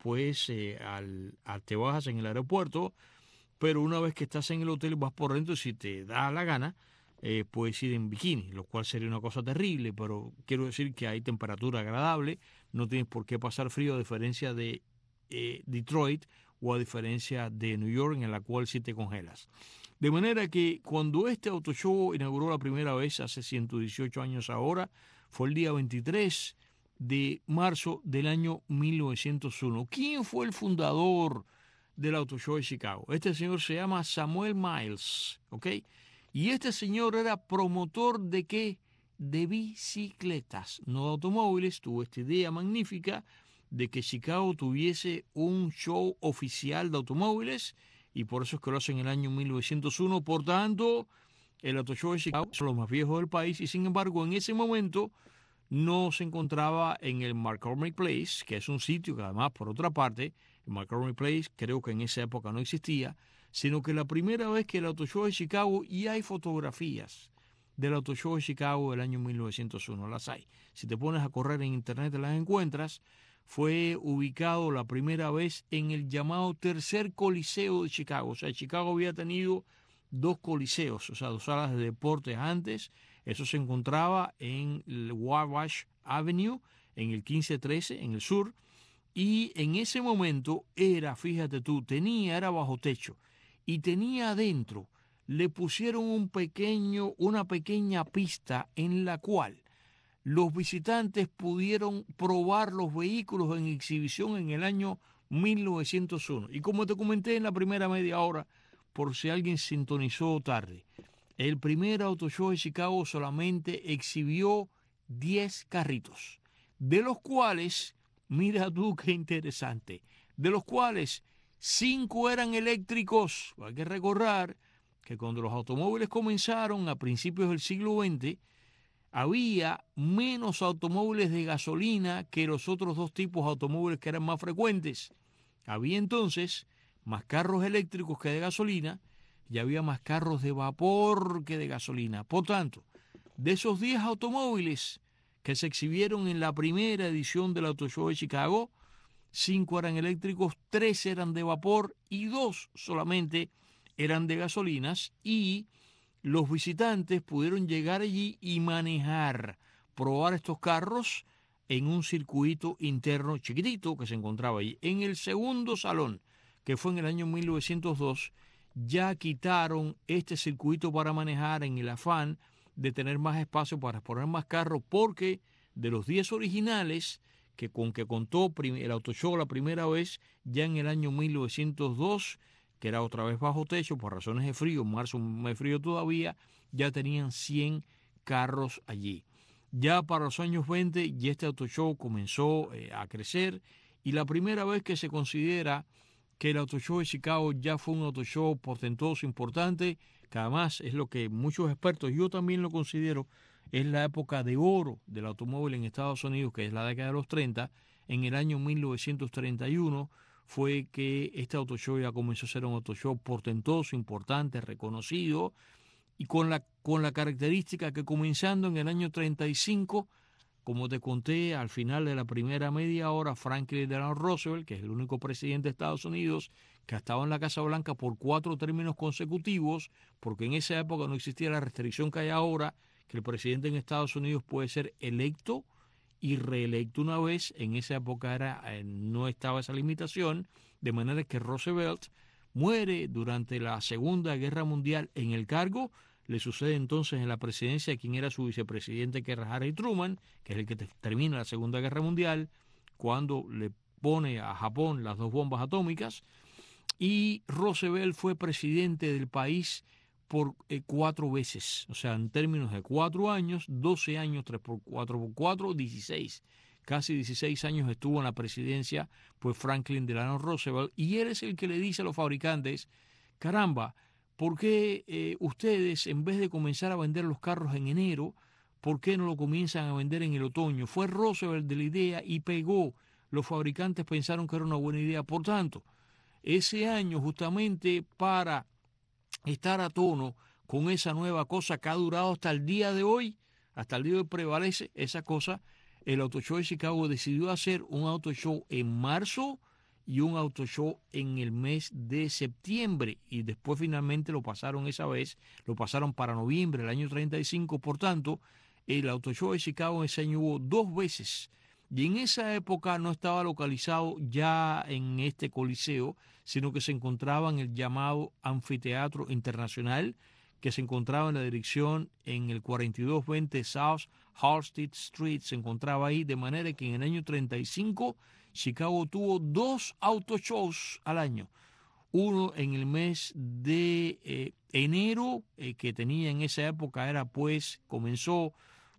te bajas en el aeropuerto, pero una vez que estás en el hotel vas por dentro y si te da la gana, puedes ir en bikini, lo cual sería una cosa terrible, pero quiero decir que hay temperatura agradable, no tienes por qué pasar frío, a diferencia de Detroit o a diferencia de New York, en la cual sí te congelas. De manera que cuando este auto show inauguró la primera vez, hace 118 años ahora, fue el día 23 de marzo del año 1901. ¿Quién fue el fundador del Auto Show de Chicago? Este señor se llama Samuel Miles, ¿ok? Y este señor era promotor ¿de qué? De bicicletas, no de automóviles. Tuvo esta idea magnífica de que Chicago tuviese un show oficial de automóviles, y por eso es que lo hacen en el año 1901. Por tanto, el Auto Show de Chicago son los más viejos del país, y sin embargo en ese momento no se encontraba en el McCormick Place, que es un sitio que además, por otra parte, el McCormick Place creo que en esa época no existía, sino que la primera vez que el Auto Show de Chicago, y hay fotografías del Auto Show de Chicago del año 1901, las hay. Si te pones a correr en internet las encuentras. Fue ubicado la primera vez en el llamado Tercer Coliseo de Chicago. O sea, Chicago había tenido 2 coliseos, o sea, 2 salas de deportes antes. Eso se encontraba en el Wabash Avenue, en el 1513, en el sur. Y en ese momento era, fíjate tú, era bajo techo. Y tenía adentro, le pusieron una pequeña pista en la cual los visitantes pudieron probar los vehículos en exhibición en el año 1901. Y como te comenté en la primera media hora, por si alguien sintonizó tarde, el primer Auto Show de Chicago solamente exhibió 10 carritos, de los cuales, mira tú qué interesante, de los cuales 5 eran eléctricos. Hay que recordar que cuando los automóviles comenzaron a principios del siglo XX, había menos automóviles de gasolina que los otros 2 tipos de automóviles que eran más frecuentes. Había entonces más carros eléctricos que de gasolina, y había más carros de vapor que de gasolina. Por tanto, de esos 10 automóviles que se exhibieron en la primera edición del Auto Show de Chicago, 5 eran eléctricos, 3 eran de vapor y 2 solamente eran de gasolinas, y los visitantes pudieron llegar allí y probar estos carros en un circuito interno chiquitito que se encontraba allí. En el segundo salón, que fue en el año 1902, ya quitaron este circuito para manejar en el afán de tener más espacio para exponer más carros, porque de los 10 originales que contó el Auto Show la primera vez, ya en el año 1902, que era otra vez bajo techo por razones de frío, marzo muy frío todavía, ya tenían 100 carros allí. Ya para los años 20 ya este Auto Show comenzó a crecer, y la primera vez que se considera que el Auto Show de Chicago ya fue un Auto Show portentoso, importante, que además es lo que muchos expertos, yo también lo considero, es la época de oro del automóvil en Estados Unidos, que es la década de los 30, en el año 1931, fue que este Auto Show ya comenzó a ser un Auto Show portentoso, importante, reconocido, y con la característica que comenzando en el año 35, como te conté al final de la primera media hora, Franklin Delano Roosevelt, que es el único presidente de Estados Unidos que ha estado en la Casa Blanca por 4 términos consecutivos, porque en esa época no existía la restricción que hay ahora, que el presidente en Estados Unidos puede ser electo y reelecto una vez. En esa época no estaba esa limitación, de manera que Roosevelt muere durante la Segunda Guerra Mundial en el cargo. Le sucede entonces en la presidencia quien era su vicepresidente, que era Harry Truman, que es el que termina la Segunda Guerra Mundial, cuando le pone a Japón las 2 bombas atómicas. Y Roosevelt fue presidente del país por 4 veces, o sea, en términos de 4 años, 12 años, 3 por 4 por 4, 16. Casi 16 años estuvo en la presidencia, pues Franklin Delano Roosevelt, y él es el que le dice a los fabricantes, caramba, ¿por qué ustedes, en vez de comenzar a vender los carros en enero, por qué no lo comienzan a vender en el otoño? Fue Roosevelt de la idea y pegó. Los fabricantes pensaron que era una buena idea. Por tanto, ese año, justamente para estar a tono con esa nueva cosa que ha durado hasta el día de hoy, prevalece esa cosa, el Auto Show de Chicago decidió hacer un Auto Show en marzo y un Auto Show en el mes de septiembre, y después finalmente lo pasaron para noviembre del año 35. Por tanto, el Auto Show de Chicago ese año hubo 2 veces, y en esa época no estaba localizado ya en este coliseo, sino que se encontraba en el llamado Anfiteatro Internacional, que se encontraba en la dirección en el 4220 South Halsted Street, se encontraba ahí, de manera que en el año 35 Chicago tuvo 2 auto shows al año. Uno en el mes de enero, que tenía en esa época, comenzó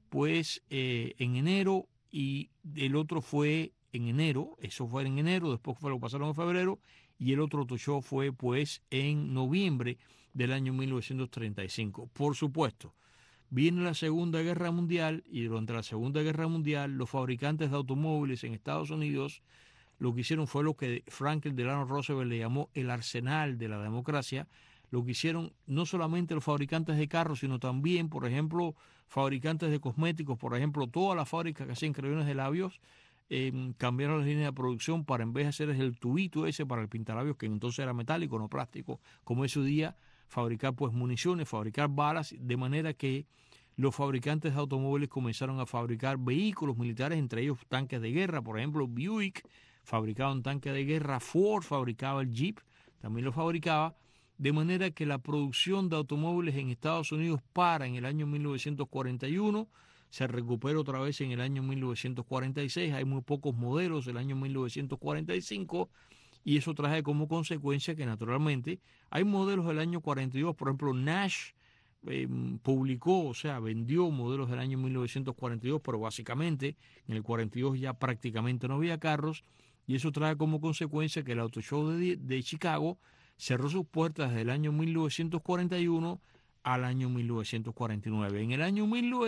en enero, y el otro fue en enero, después lo pasaron en febrero, y el otro auto show fue en noviembre del año 1935. Por supuesto, viene la Segunda Guerra Mundial, y durante la Segunda Guerra Mundial los fabricantes de automóviles en Estados Unidos lo que hicieron fue lo que Franklin Delano Roosevelt le llamó el arsenal de la democracia. Lo que hicieron no solamente los fabricantes de carros, sino también, por ejemplo, fabricantes de cosméticos, por ejemplo, todas las fábricas que hacían creyones de labios, cambiaron las líneas de producción para, en vez de hacer el tubito ese para el pintalabios, que entonces era metálico, no plástico, como ese día, fabricar municiones, fabricar balas, de manera que los fabricantes de automóviles comenzaron a fabricar vehículos militares, entre ellos tanques de guerra. Por ejemplo, Buick fabricaba un tanque de guerra, Ford fabricaba el Jeep, también lo fabricaba, de manera que la producción de automóviles en Estados Unidos para en el año 1941, se recupera otra vez en el año 1946, hay muy pocos modelos del año 1945, y eso trae como consecuencia que naturalmente hay modelos del año 42, por ejemplo Nash vendió modelos del año 1942, pero básicamente en el 42 ya prácticamente no había carros, y eso trae como consecuencia que el Auto Show de Chicago cerró sus puertas desde el año 1941 al año 1949. En el año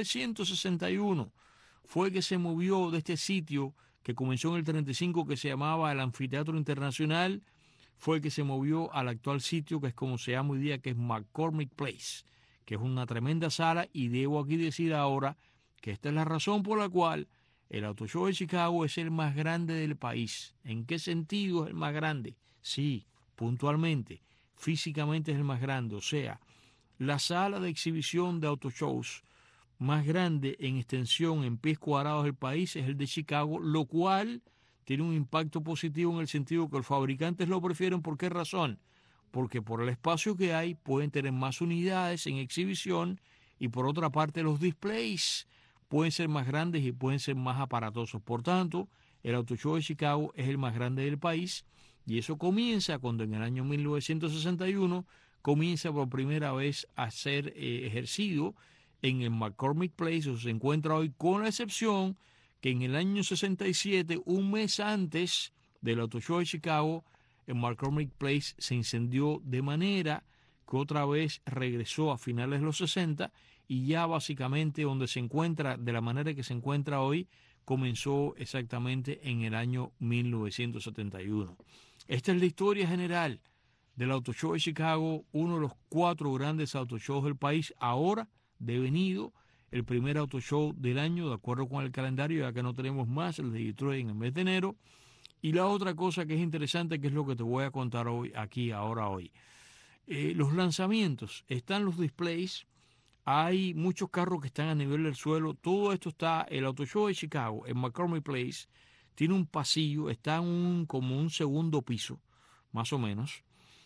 1961 fue que se movió de este sitio que comenzó en el 35, que se llamaba el Anfiteatro Internacional, fue que se movió al actual sitio, que es como se llama hoy día, que es McCormick Place, que es una tremenda sala. Y debo aquí decir ahora que esta es la razón por la cual el Auto Show de Chicago es el más grande del país. ¿En qué sentido es el más grande? Sí, puntualmente, físicamente es el más grande. O sea, la sala de exhibición de auto shows más grande en extensión en pies cuadrados del país es el de Chicago, lo cual tiene un impacto positivo en el sentido que los fabricantes lo prefieren. ¿Por qué razón? Porque por el espacio que hay pueden tener más unidades en exhibición, y por otra parte los displays pueden ser más grandes y pueden ser más aparatosos. Por tanto, el Auto Show de Chicago es el más grande del país, y eso comienza cuando en el año 1961 comienza por primera vez a ser ejercido en el McCormick Place, o se encuentra hoy, con la excepción que en el año 67, un mes antes del Auto Show de Chicago, el McCormick Place se incendió, de manera que otra vez regresó a finales de los 60, y ya básicamente donde se encuentra, de la manera que se encuentra hoy, comenzó exactamente en el año 1971. Esta es la historia general del Auto Show de Chicago, uno de los 4 grandes auto shows del país, ahora devenido el primer auto show del año, de acuerdo con el calendario, ya que no tenemos más el de Detroit en el mes de enero. Y la otra cosa que es interesante, que es lo que te voy a contar hoy, aquí, ahora, hoy. Los lanzamientos, están los displays, Hay muchos carros que están a nivel del suelo. Todo esto está, el Auto Show de Chicago, en McCormick Place, tiene un pasillo, está en como un segundo piso, más o menos.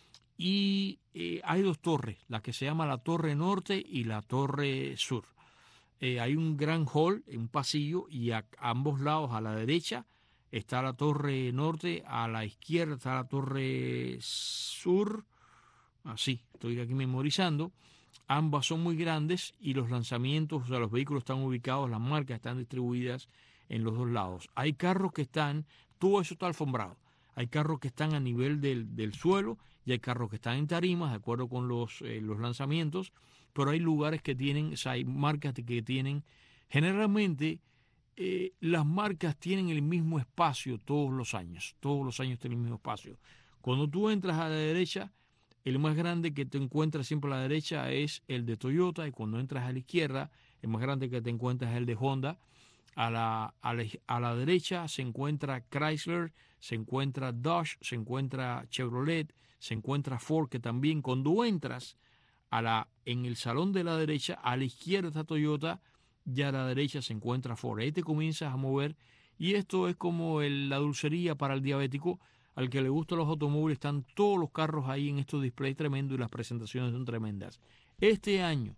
Y hay dos torres, la que se llama la Torre Norte y la Torre Sur. Hay un gran hall, un pasillo, y a ambos lados, a la derecha, está la Torre Norte, a la izquierda está la Torre Sur. Así, estoy aquí memorizando. Ambas son muy grandes y los lanzamientos, o sea, los vehículos están ubicados, las marcas están distribuidas en los dos lados. Hay carros que están, todo eso está alfombrado. Hay carros que están a nivel del suelo y hay carros que están en tarimas, de acuerdo con los lanzamientos, pero hay lugares que tienen, o sea, hay marcas que tienen, generalmente las marcas tienen el mismo espacio todos los años tienen el mismo espacio. Cuando tú entras a la derecha, el más grande que te encuentras siempre a la derecha es el de Toyota, y cuando entras a la izquierda, el más grande que te encuentras es el de Honda. A la derecha se encuentra Chrysler, se encuentra Dodge, se encuentra Chevrolet, se encuentra Ford, que también cuando entras en el salón de la derecha, a la izquierda está Toyota y a la derecha se encuentra Ford. Ahí te comienzas a mover y esto es como la dulcería para el diabético. Al que le gustan los automóviles, están todos los carros ahí en estos displays tremendos y las presentaciones son tremendas. Este año,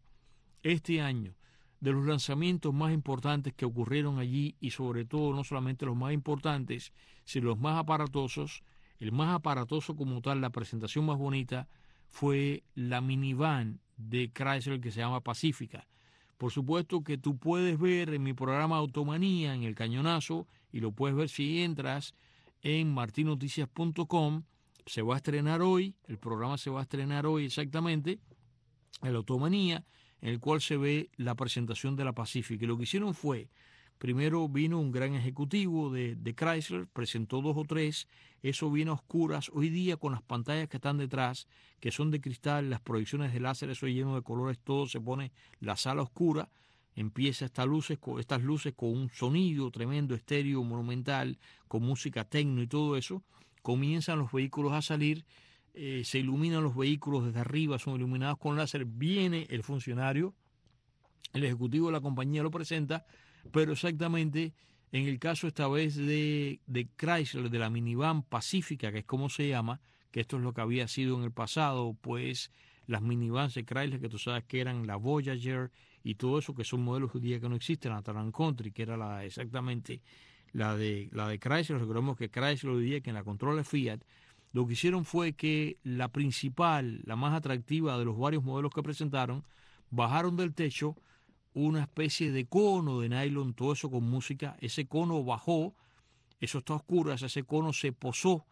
de los lanzamientos más importantes que ocurrieron allí, y sobre todo no solamente los más importantes, sino los más aparatosos, el más aparatoso como tal, la presentación más bonita, fue la minivan de Chrysler que se llama Pacífica. Por supuesto que tú puedes ver en mi programa Automanía, en el Cañonazo, y lo puedes ver si entras en martinoticias.com. Se va a estrenar hoy, el programa se va a estrenar hoy exactamente, el Automanía, en el cual se ve la presentación de la Pacific. Y lo que hicieron fue, primero vino un gran ejecutivo de Chrysler, presentó 2 o 3, eso viene a oscuras. Hoy día con las pantallas que están detrás, que son de cristal, las proyecciones de láser, eso lleno de colores, todo se pone la sala oscura, empieza estas luces con un sonido tremendo, estéreo, monumental, con música techno y todo eso. Comienzan los vehículos a salir, se iluminan los vehículos desde arriba, son iluminados con láser. Viene el funcionario, el ejecutivo de la compañía lo presenta, pero exactamente en el caso esta vez de Chrysler, de la minivan Pacífica, que es como se llama, que esto es lo que había sido en el pasado, pues las minivans de Chrysler, que tú sabes que eran la Voyager y todo eso, que son modelos hoy día que no existen, la Town & Country, que era exactamente la de Chrysler. Recordemos que Chrysler hoy día, que la controla Fiat, lo que hicieron fue que la principal, la más atractiva de los varios modelos que presentaron, bajaron del techo una especie de cono de nylon, todo eso con música. Ese cono bajó, eso está oscuro, ese cono se posó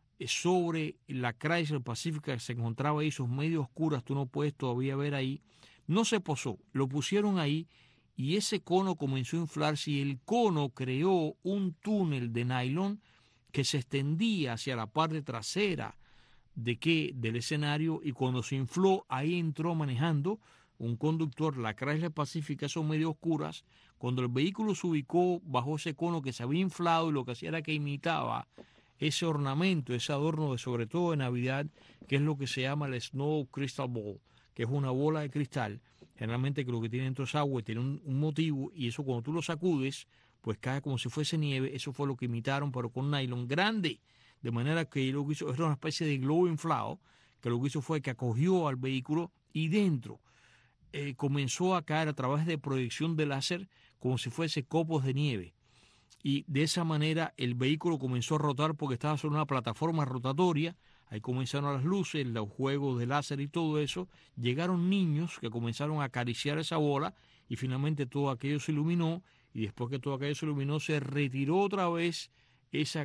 sobre la Chrysler Pacifica que se encontraba ahí, sus medio oscuras, tú no puedes todavía ver ahí. No se posó, lo pusieron ahí y ese cono comenzó a inflarse y el cono creó un túnel de nylon que se extendía hacia la parte trasera del escenario, y cuando se infló, ahí entró manejando un conductor. La Chrysler Pacifica son medio oscuras. Cuando el vehículo se ubicó bajo ese cono que se había inflado, y lo que hacía era que imitaba ese ornamento, ese adorno de, sobre todo de Navidad, que es lo que se llama el Snow Crystal Ball, que es una bola de cristal, generalmente que lo que tiene dentro es agua y tiene un motivo, y eso cuando tú lo sacudes, pues cae como si fuese nieve. Eso fue lo que imitaron, pero con nylon grande, de manera que lo que hizo era una especie de globo inflado, que lo que hizo fue que acogió al vehículo y dentro comenzó a caer a través de proyección de láser como si fuese copos de nieve. Y de esa manera el vehículo comenzó a rotar porque estaba sobre una plataforma rotatoria. Ahí comenzaron las luces, los juegos de láser y todo eso. Llegaron niños que comenzaron a acariciar esa bola y finalmente todo aquello se iluminó. Y después que todo aquello se iluminó, se retiró otra vez esa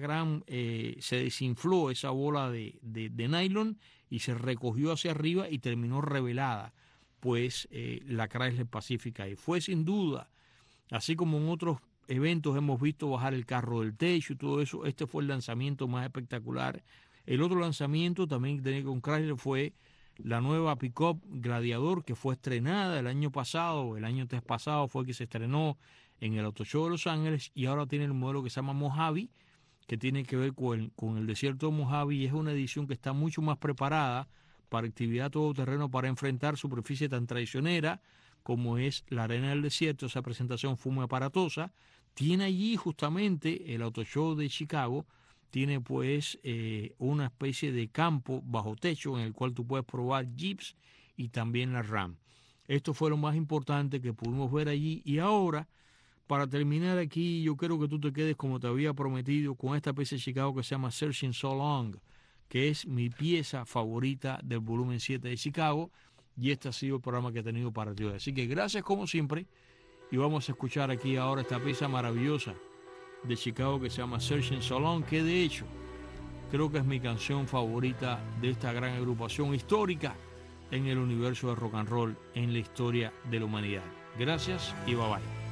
se desinfló esa bola de nylon y se recogió hacia arriba y terminó revelada, pues la Chrysler Pacifica. Y fue sin duda, así como en otros eventos hemos visto bajar el carro del techo y todo eso, este fue el lanzamiento más espectacular. El otro lanzamiento también que tenía con Chrysler fue la nueva pick-up Gladiador, que fue estrenada el año pasado, el año antes pasado fue que se estrenó en el Auto Show de Los Ángeles, y ahora tiene el modelo que se llama Mojave, que tiene que ver con el desierto de Mojave, y es una edición que está mucho más preparada para actividad todoterreno, para enfrentar superficie tan traicionera como es la Arena del Desierto. Esa presentación fue muy aparatosa. Tiene allí justamente el Auto Show de Chicago, tiene pues una especie de campo bajo techo en el cual tú puedes probar Jeeps y también la Ram. Esto fue lo más importante que pudimos ver allí. Y ahora, para terminar aquí, yo quiero que tú te quedes, como te había prometido, con esta pieza de Chicago que se llama Searching So Long, que es mi pieza favorita del volumen 7 de Chicago, y este ha sido el programa que he tenido para ti hoy. Así que gracias como siempre, y vamos a escuchar aquí ahora esta pieza maravillosa de Chicago que se llama Searching So Long, que de hecho creo que es mi canción favorita de esta gran agrupación histórica en el universo de rock and roll, en la historia de la humanidad. Gracias y bye bye.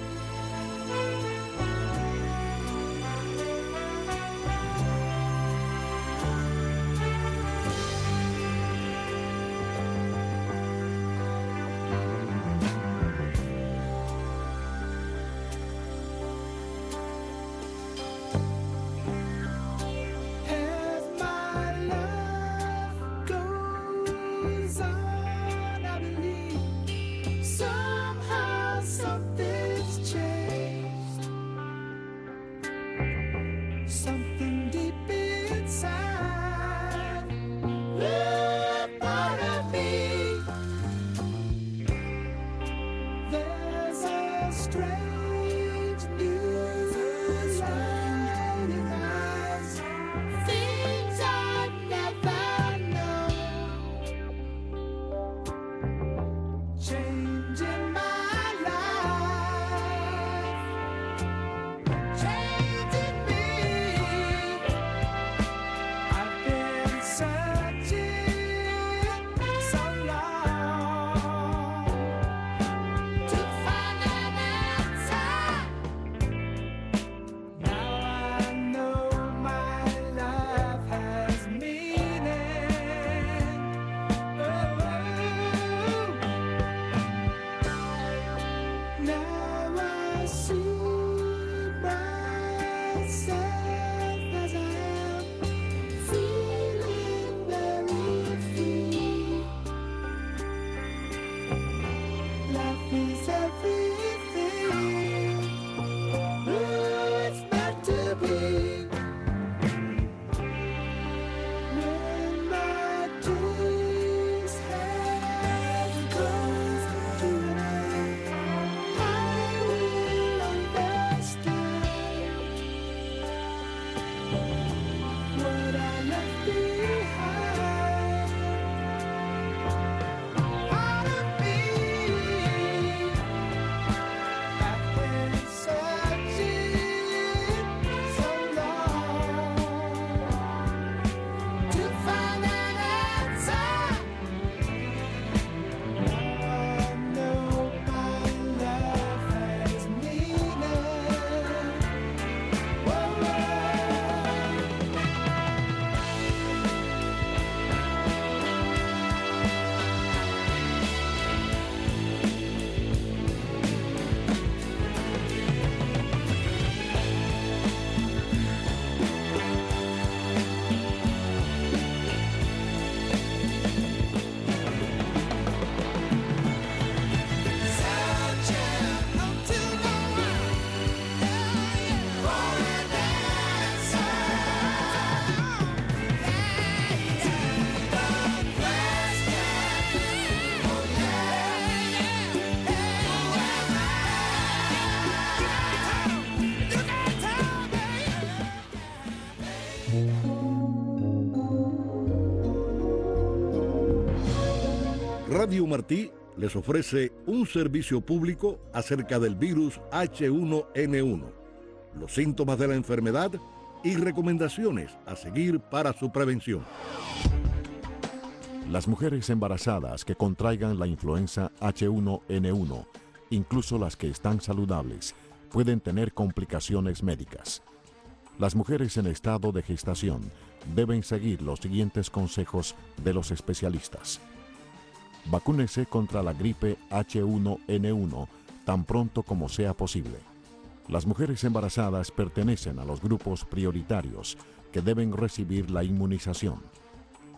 As my love goes on, I believe somehow something's changed. Something deep inside, part of me. There's a strange new light in eyes, things I've never known, changing my life, changing me. I've been searching so long to find an answer. Now I know my life has meaning. Now I see myself as I am, feeling very free. Life is everything. It's meant to be. When my days have come to an end, I will understand what I left behind. Part of me, I've been searching so long to find an answer. I know my life has meaning. Whoa, whoa. Searching until no one for an answer. The question, oh yeah, who am I? You can tell Radio Martí les ofrece un servicio público acerca del virus H1N1, los síntomas de la enfermedad y recomendaciones a seguir para su prevención. Las mujeres embarazadas que contraigan la influenza H1N1, incluso las que están saludables, pueden tener complicaciones médicas. Las mujeres en estado de gestación deben seguir los siguientes consejos de los especialistas. Vacúnese contra la gripe H1N1 tan pronto como sea posible. Las mujeres embarazadas pertenecen a los grupos prioritarios que deben recibir la inmunización.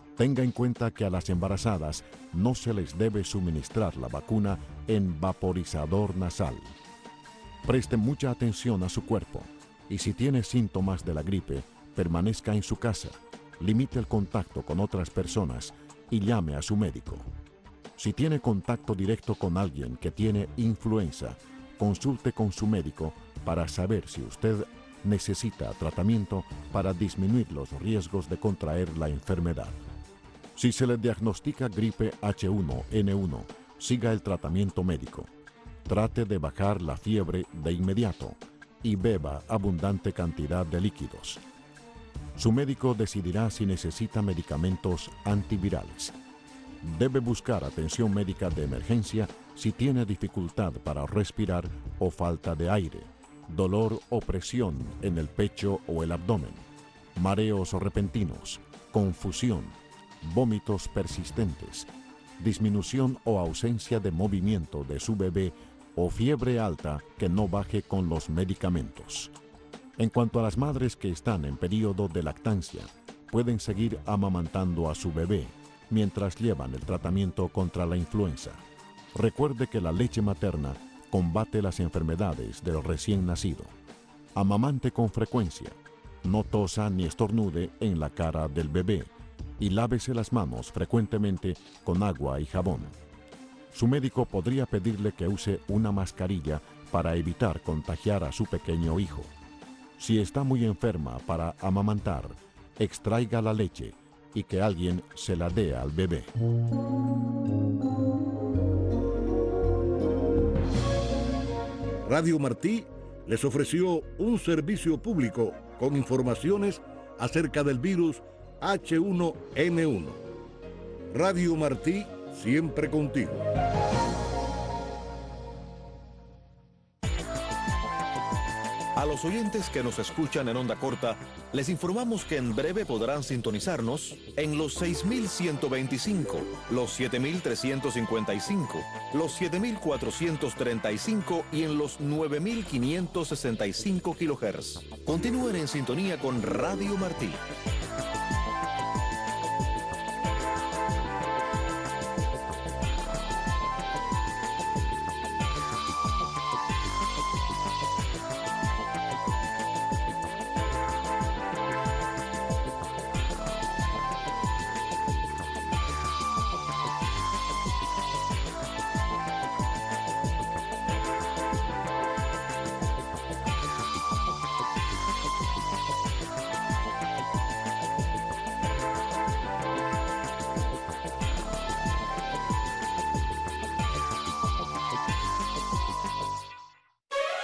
Tenga en cuenta que a las embarazadas no se les debe suministrar la vacuna en vaporizador nasal. Preste mucha atención a su cuerpo y si tiene síntomas de la gripe, permanezca en su casa, limite el contacto con otras personas y llame a su médico. Si tiene contacto directo con alguien que tiene influenza, consulte con su médico para saber si usted necesita tratamiento para disminuir los riesgos de contraer la enfermedad. Si se le diagnostica gripe H1N1, siga el tratamiento médico. Trate de bajar la fiebre de inmediato y beba abundante cantidad de líquidos. Su médico decidirá si necesita medicamentos antivirales. Debe buscar atención médica de emergencia si tiene dificultad para respirar o falta de aire, dolor o presión en el pecho o el abdomen, mareos repentinos, confusión, vómitos persistentes, disminución o ausencia de movimiento de su bebé o fiebre alta que no baje con los medicamentos. En cuanto a las madres que están en periodo de lactancia, pueden seguir amamantando a su bebé mientras llevan el tratamiento contra la influenza. Recuerde que la leche materna combate las enfermedades del recién nacido. Amamante con frecuencia, no tosa ni estornude en la cara del bebé y lávese las manos frecuentemente con agua y jabón. Su médico podría pedirle que use una mascarilla para evitar contagiar a su pequeño hijo. Si está muy enferma para amamantar, extraiga la leche y que alguien se la dé al bebé. Radio Martí les ofreció un servicio público con informaciones acerca del virus H1N1. Radio Martí, siempre contigo. A los oyentes que nos escuchan en onda corta, les informamos que en breve podrán sintonizarnos en los 6125, los 7355, los 7435 y en los 9565 kHz. Continúen en sintonía con Radio Martí.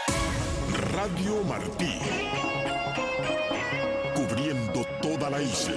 Radio Martí, cubriendo toda la isla.